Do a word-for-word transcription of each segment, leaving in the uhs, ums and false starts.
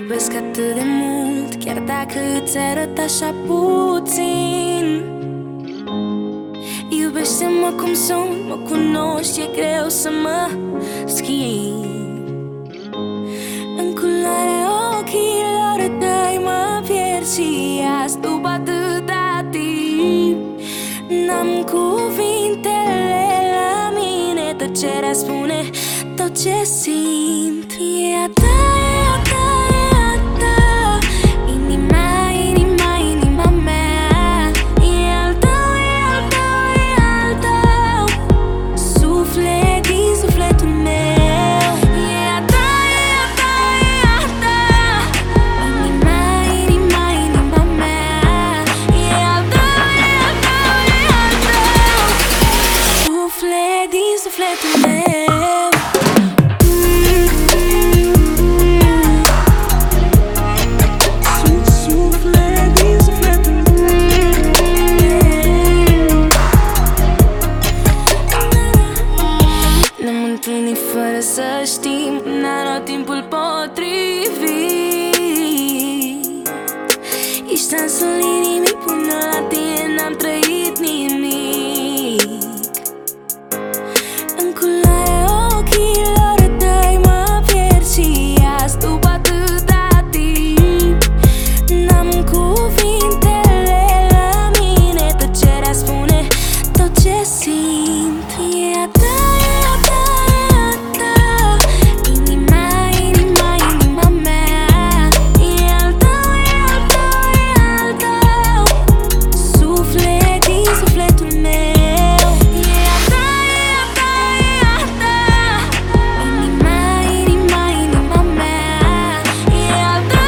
iubesc atât de mult, chiar dacă îți arăt așa puțin. Iubește-mă cum sunt, mă cunoști, e greu să mă schimb. În culoarea ochilor tăi mă pierd și azi după atâta timp. N-am cuvintele la mine, tăcerea spune tot ce simt. E a ta, e a ta, e a ta, inima, inima, inima mea. E al tău, e al tău, e al tău, suflet din sufletul meu. E a ta, e a ta, e a ta, inima, inima, inima mea. E al tău, e al tău, e al tău, suflet din sufletul meu. Fără să știm, n-am luat timpul potrivit. Ești dansul inimii, până la tine n-am trăit nimic. În culoarea ochilor tăi mă pierd și azi după atâta timp. N-am cuvintele la mine, tăcerea spune tot ce simt. E a ta, e a ta,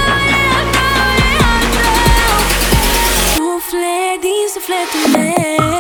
sufletul meu.